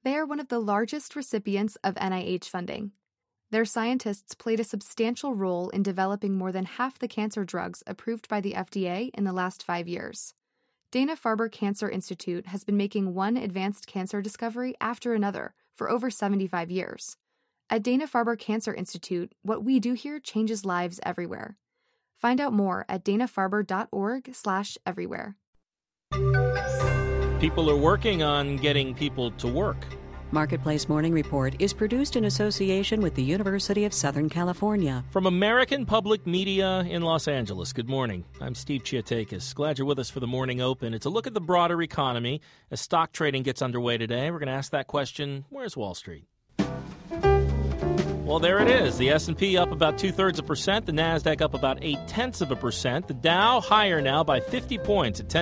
They are one of the largest recipients of NIH funding. Their scientists played a substantial role in developing more than half the cancer drugs approved by the FDA in the last 5 years. Dana-Farber Cancer Institute has been making one advanced cancer discovery after another for over 75 years. At Dana-Farber Cancer Institute, what we do here changes lives everywhere. Find out more at danafarber.org/everywhere. People are working on getting people to work. Marketplace Morning Report is produced in association with the University of Southern California. From American Public Media in Los Angeles, good morning. I'm Steve Chiatakis. Glad you're with us for the Morning Open. It's a look at the broader economy. As stock trading gets underway today, we're going to ask that question, where's Wall Street? Well, there it is. The S&P up about 2/3%. The NASDAQ up about 0.8%. The Dow higher now by 50 points at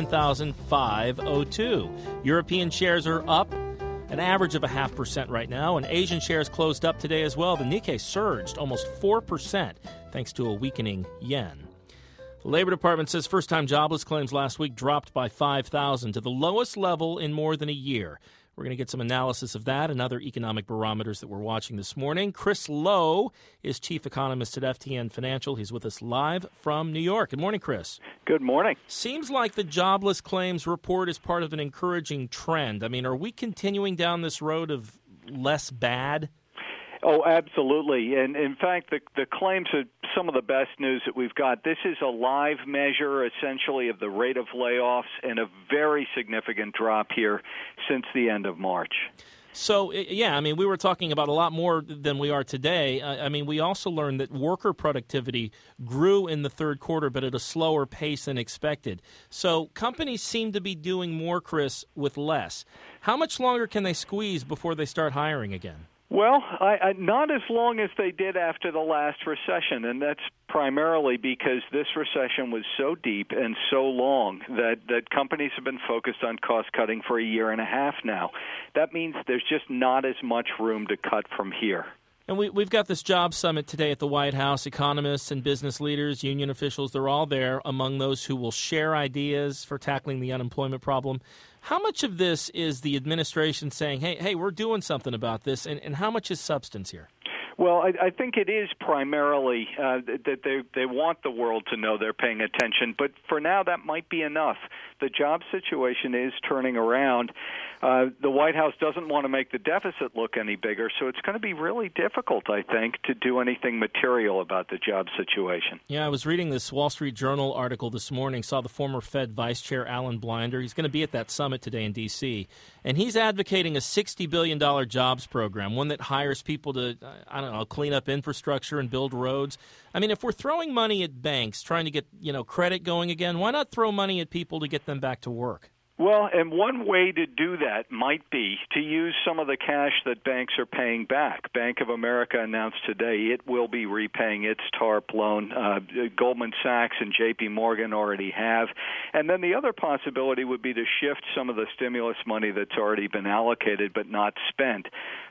10,502. European shares are up an average of 0.5% right now, and Asian shares closed up today as well. The Nikkei surged almost 4% thanks to a weakening yen. The Labor Department says first-time jobless claims last week dropped by 5,000 to the lowest level in more than a year. We're going to get some analysis of that and other economic barometers that we're watching this morning. Chris Lowe is chief economist at FTN Financial. He's with us live from New York. Good morning, Chris. Good morning. Seems like the jobless claims report is part of an encouraging trend. I mean, are we continuing down this road of less bad? Oh, absolutely. And in fact, the claims are some of the best news that we've got. This is a live measure, essentially, of the rate of layoffs and a very significant drop here since the end of March. So, yeah, I mean, we were talking about a lot more than we are today. I mean, we also learned that worker productivity grew in the third quarter, but at a slower pace than expected. So companies seem to be doing more, Chris, with less. How much longer can they squeeze before they start hiring again? Well, not as long as they did after the last recession, and that's primarily because this recession was so deep and so long that companies have been focused on cost-cutting for a year and a half now. That means there's just not as much room to cut from here. And we've got this job summit today at the White House. Economists and business leaders, union officials, they're all there among those who will share ideas for tackling the unemployment problem. How much of this is the administration saying, hey, we're doing something about this, and how much is substance here? Well, I think it is primarily that they want the world to know they're paying attention, but for now that might be enough. The job situation is turning around. The White House doesn't want to make the deficit look any bigger, so it's going to be really difficult, I think, to do anything material about the job situation. Yeah, I was reading this Wall Street Journal article this morning, saw the former Fed Vice Chair Alan Blinder. He's going to be at that summit today in D.C., and he's advocating a $60 billion jobs program, one that hires people to, clean up infrastructure and build roads. I mean, if we're throwing money at banks, trying to get, credit going again, why not throw money at people to get them back to work? Well, and one way to do that might be to use some of the cash that banks are paying back. Bank of America announced today it will be repaying its TARP loan. Goldman Sachs and J.P. Morgan already have. And then the other possibility would be to shift some of the stimulus money that's already been allocated but not spent.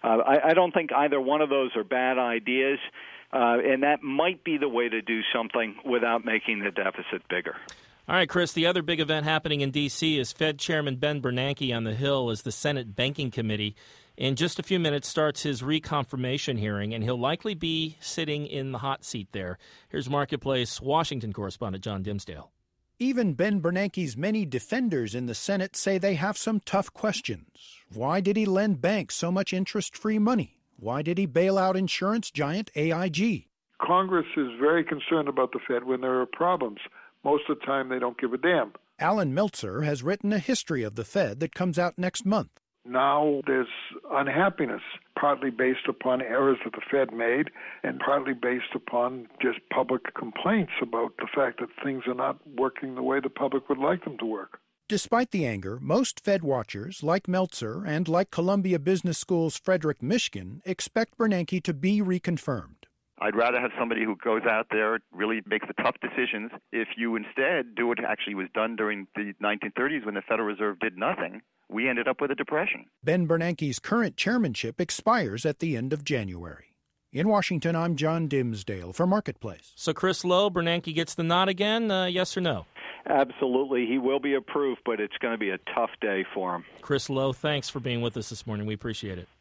I don't think either one of those are bad ideas, and that might be the way to do something without making the deficit bigger. All right, Chris, the other big event happening in D.C. is Fed Chairman Ben Bernanke on the Hill as the Senate Banking Committee. In just a few minutes starts his reconfirmation hearing, and he'll likely be sitting in the hot seat there. Here's Marketplace Washington correspondent John Dimsdale. Even Ben Bernanke's many defenders in the Senate say they have some tough questions. Why did he lend banks so much interest-free money? Why did he bail out insurance giant AIG? Congress is very concerned about the Fed when there are problems. Most of the time, they don't give a damn. Alan Meltzer has written a history of the Fed that comes out next month. Now there's unhappiness, partly based upon errors that the Fed made and partly based upon just public complaints about the fact that things are not working the way the public would like them to work. Despite the anger, most Fed watchers, like Meltzer and like Columbia Business School's Frederick Mishkin, expect Bernanke to be reconfirmed. I'd rather have somebody who goes out there, really makes the tough decisions. If you instead do what actually was done during the 1930s when the Federal Reserve did nothing, we ended up with a depression. Ben Bernanke's current chairmanship expires at the end of January. In Washington, I'm John Dimsdale for Marketplace. So, Chris Lowe, Bernanke gets the nod again, yes or no? Absolutely. He will be approved, but it's going to be a tough day for him. Chris Lowe, thanks for being with us this morning. We appreciate it.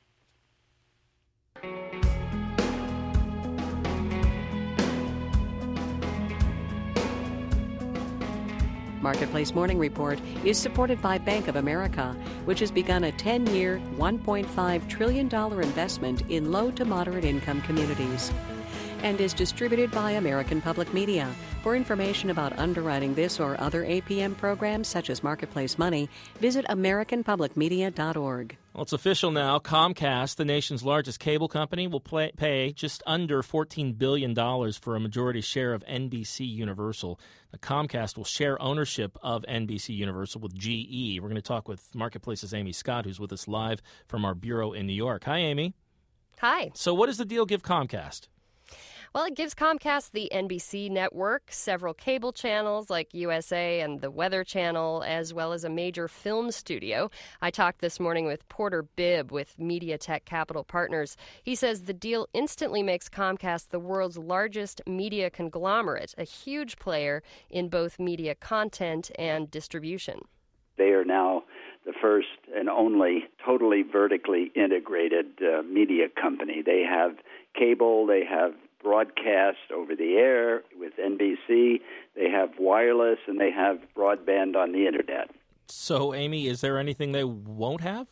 Marketplace Morning Report is supported by Bank of America, which has begun a 10-year, $1.5 trillion investment in low to moderate income communities, and is distributed by American Public Media. For information about underwriting this or other APM programs, such as Marketplace Money, visit americanpublicmedia.org. Well, it's official now. Comcast, the nation's largest cable company, will pay just under $14 billion for a majority share of NBC Universal. The Comcast will share ownership of NBC Universal with GE. We're going to talk with Marketplace's Amy Scott, who's with us live from our bureau in New York. Hi, Amy. Hi. So what does the deal give Comcast? Well, it gives Comcast the NBC network, several cable channels like USA and the Weather Channel, as well as a major film studio. I talked this morning with Porter Bibb with MediaTek Capital Partners. He says the deal instantly makes Comcast the world's largest media conglomerate, a huge player in both media content and distribution. They are now the first and only totally vertically integrated media company. They have cable, they have broadcast over the air with NBC, they have wireless, and they have broadband on the internet. So, Amy, is there anything they won't have?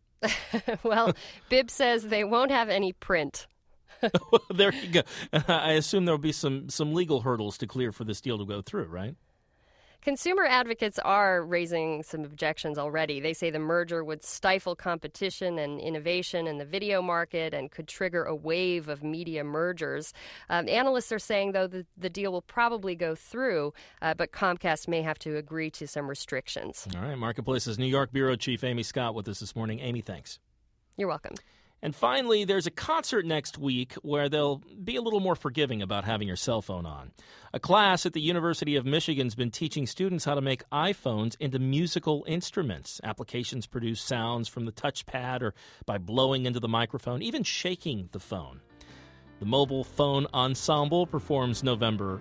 Well, Bibb says they won't have any print. There you go. I assume there'll be some legal hurdles to clear for this deal to go through, right? Consumer advocates are raising some objections already. They say the merger would stifle competition and innovation in the video market and could trigger a wave of media mergers. Analysts are saying, though, that the deal will probably go through, but Comcast may have to agree to some restrictions. All right. Marketplace's New York Bureau Chief Amy Scott with us this morning. Amy, thanks. You're welcome. And finally, there's a concert next week where they'll be a little more forgiving about having your cell phone on. A class at the University of Michigan's been teaching students how to make iPhones into musical instruments. Applications produce sounds from the touchpad or by blowing into the microphone, even shaking the phone. The Mobile Phone Ensemble performs December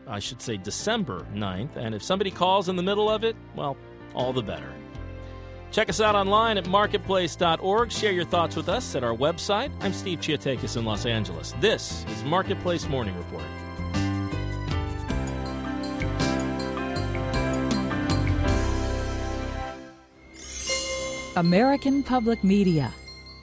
9th, and if somebody calls in the middle of it, well, all the better. Check us out online at marketplace.org. Share your thoughts with us at our website. I'm Steve Chiotakis in Los Angeles. This is Marketplace Morning Report. American Public Media.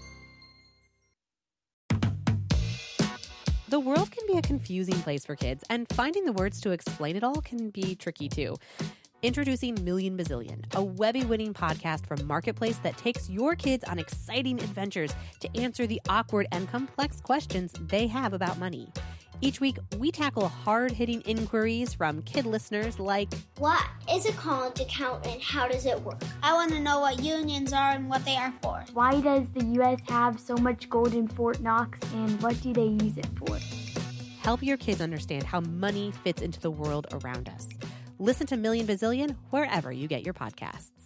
The world can be a confusing place for kids, and finding the words to explain it all can be tricky too. Introducing Million Bazillion, a Webby-winning podcast from Marketplace that takes your kids on exciting adventures to answer the awkward and complex questions they have about money. Each week, we tackle hard-hitting inquiries from kid listeners like, what is a college account and how does it work? I want to know what unions are and what they are for. Why does the U.S. have so much gold in Fort Knox and what do they use it for? Help your kids understand how money fits into the world around us. Listen to Million Bazillion wherever you get your podcasts.